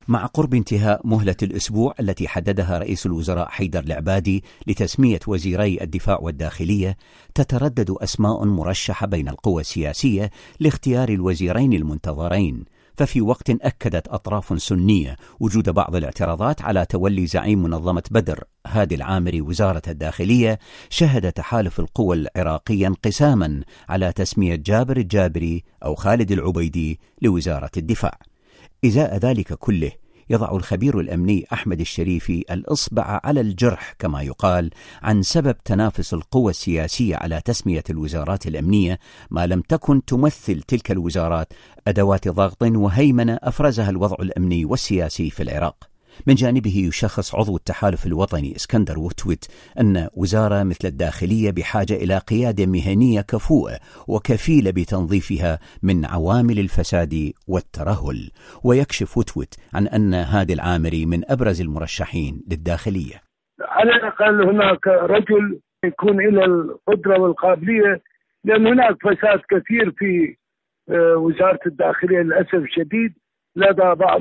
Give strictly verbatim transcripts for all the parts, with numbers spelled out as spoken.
مع قرب انتهاء مهلة الأسبوع التي حددها رئيس الوزراء حيدر العبادي لتسمية وزيري الدفاع والداخلية، تتردد أسماء مرشحة بين القوى السياسية لاختيار الوزيرين المنتظرين. ففي وقت أكدت أطراف سنية وجود بعض الاعتراضات على تولي زعيم منظمة بدر هادي العامري وزارة الداخلية، شهد تحالف القوى العراقية انقساما على تسمية جابر الجابري أو خالد العبيدي لوزارة الدفاع. إزاء ذلك كله، يضع الخبير الأمني أحمد الشريفي الإصبع على الجرح كما يقال عن سبب تنافس القوى السياسية على تسمية الوزارات الأمنية، ما لم تكن تمثل تلك الوزارات أدوات ضغط وهيمنة أفرزها الوضع الأمني والسياسي في العراق. من جانبه يشخص عضو التحالف الوطني اسكندر وتويت أن وزارة مثل الداخلية بحاجة إلى قيادة مهنية كفؤة وكفيلة بتنظيفها من عوامل الفساد والترهل. ويكشف وتويت عن أن هادي العامري من أبرز المرشحين للداخلية. على الأقل هناك رجل يكون له القدرة والقابلية، لأن هناك فساد كثير في وزارة الداخلية للأسف الشديد لدى بعض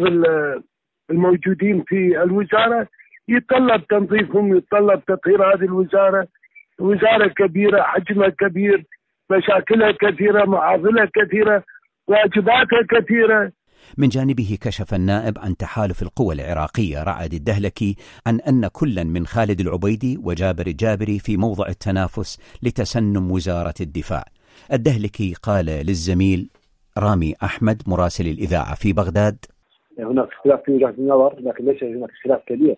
الموجودين في الوزارة، يتطلب تنظيفهم، يتطلب تطهير هذه الوزارة. وزارة كبيرة، حجمها كبير، مشاكلها كثيرة، معاضلها كثيرة، واجباتها كثيرة. من جانبه كشف النائب عن تحالف القوى العراقية رعد الدهلكي عن أن كلا من خالد العبيدي وجابر الجابري في موضع التنافس لتسنم وزارة الدفاع. الدهلكي قال للزميل رامي أحمد مراسل الإذاعة في بغداد: هناك اختلاف في وجهة النظر، لكن ليس هناك اختلاف كبير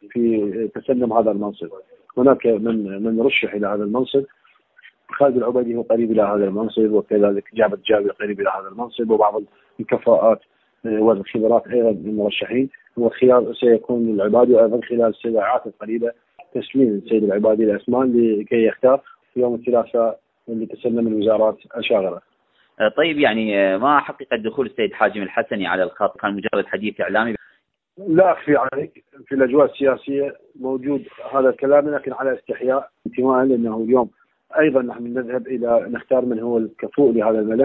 في تسلم هذا المنصب. هناك من من رشح إلى هذا المنصب، خالد العبيدي هو قريب إلى هذا المنصب، وكذلك جابر الجابري قريب إلى هذا المنصب، وبعض الكفاءات والخبرات أيضا من المرشحين. والخيار سيكون للعبادي، وأيضا خلال الساعات القريبة تسليم السيد العبادي الأسمان لكي يختار في يوم الثلاثاء اللي تسلم الوزارات الشاغرة. طيب، يعني ما حقيقة دخول السيد حاجم الحسني على الخط؟ كان مجرد حديث إعلامي؟ لا أخفي عليك، في الأجواء السياسية موجود هذا الكلام، لكن على استحياء انتماء، لأنه اليوم أيضا نحن نذهب إلى نختار من هو الكفؤ لهذا الملف،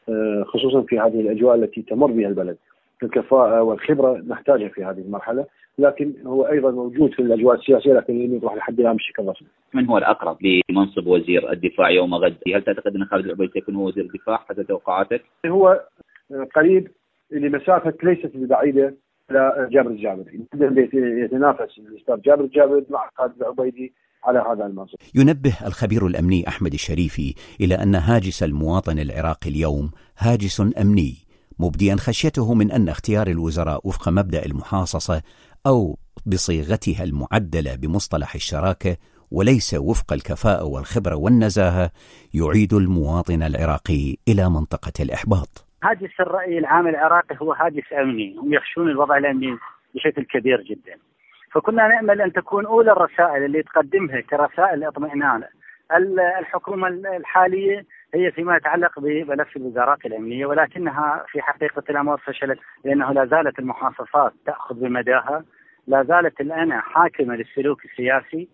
خصوصا في هذه الأجواء التي تمر بها البلد. الكفاءة والخبرة نحتاجها في هذه المرحلة، لكن هو أيضا موجود في الأجواء السياسية، لكن لم يطرح لحد الآن بشكل رسمي. من هو الأقرب لمنصب وزير الدفاع يوم غد؟ هل تعتقد أن خالد العبيدي سيكون هو وزير الدفاع حسب توقعاتك؟ هو قريب لمسافة ليست بعيدة إلى جابر الجابري، يتنافس الأستاذ جابر الجابري مع خالد العبيدي على هذا المنصب. ينبه الخبير الأمني أحمد الشريفي إلى أن هاجس المواطن العراقي اليوم هاجس أمني، مبديا خشيته من أن اختيار الوزراء وفق مبدأ المحاصصة أو بصيغتها المعدلة بمصطلح الشراكة وليس وفق الكفاءة والخبرة والنزاهة يعيد المواطن العراقي إلى منطقة الإحباط. هاجس الرأي العام العراقي هو هاجس أمني، هم يخشون الوضع الأمني بشكل كبير جدا. فكنا نأمل أن تكون أولى الرسائل اللي تقدمها كرسائل اطمئنان الحكومة الحالية هي فيما يتعلق بملف الوزارات الأمنية، ولكنها في حقيقة الأمر فشلت، لأنه لا زالت المحاصصات تأخذ بمداها، لا زالت الأنا حاكمة للسلوك السياسي،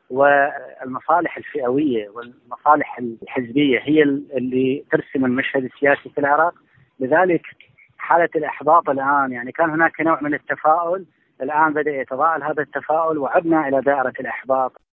والمصالح الفئوية والمصالح الحزبية هي اللي ترسم المشهد السياسي في العراق. لذلك حالة الإحباط الآن، يعني كان هناك نوع من التفاؤل، الآن بدأ يتضاءل هذا التفاؤل وعدنا إلى دائرة الإحباط.